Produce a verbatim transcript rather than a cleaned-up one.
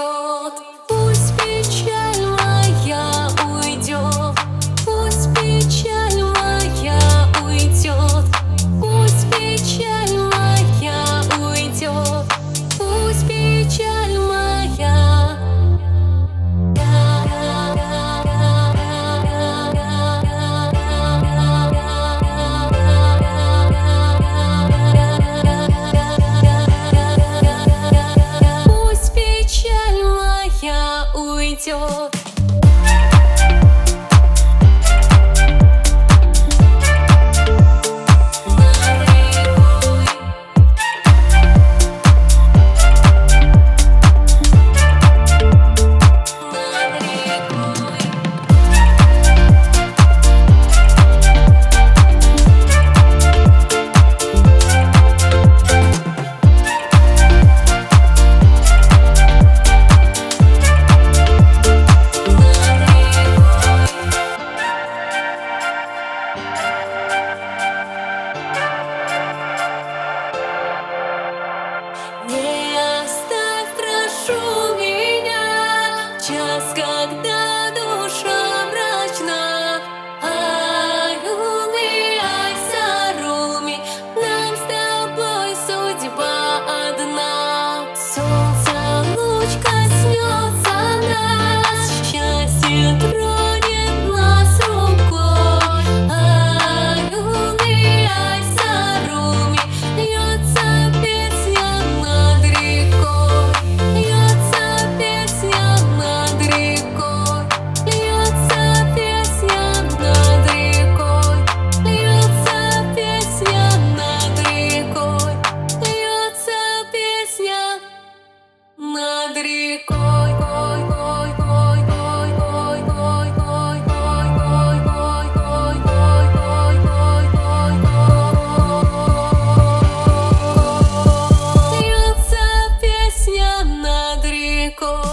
уйдет, пусть печаль моя уйдет, пусть печаль моя уйдет, пусть печаль моя уйдет, пусть печаль моя. Пусть печаль моя уйдет. Не оставь, прошу меня, час, когда душа мрачна. Аюми, айсаруми, нам с тобой судьба одна. Солнце луч коснется нас, счастье тронет нас рукой. Аюми, айсаруми, льется песня над рекой, льется песня над рекой, льется песня над рекой, льется песня над рекой, льется песня над рекой. Льется песня над рекой.